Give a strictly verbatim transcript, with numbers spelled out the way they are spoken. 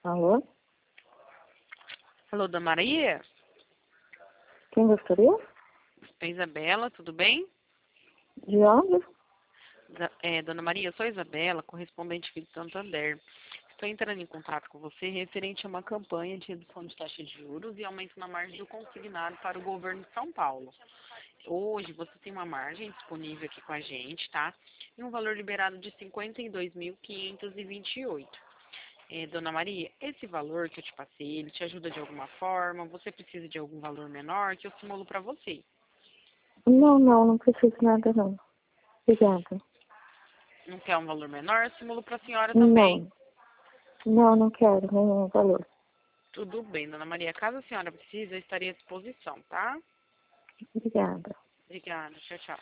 Alô? Alô, Dona Maria? Quem gostaria? É Isabela, tudo bem? De onde? Isa- É, Dona Maria, eu sou a Isabela, correspondente aqui de Santander. Estou entrando em contato com você referente a uma campanha de redução de taxa de juros e aumento na margem do consignado para o governo de São Paulo. Hoje você tem uma margem disponível aqui com a gente, tá? E um valor liberado de cinquenta e dois mil quinhentos e vinte e oito. É, Dona Maria, esse valor que eu te passei, ele te ajuda de alguma forma? Você precisa de algum valor menor que eu simulo para você? Não, não, não preciso de nada não. Obrigada. Não quer um valor menor? Eu simulo para a senhora também. Não, não, não quero nenhum valor. Tudo bem, Dona Maria. Caso a senhora precise, eu estaria à disposição, tá? Obrigada. Obrigada. Tchau, tchau.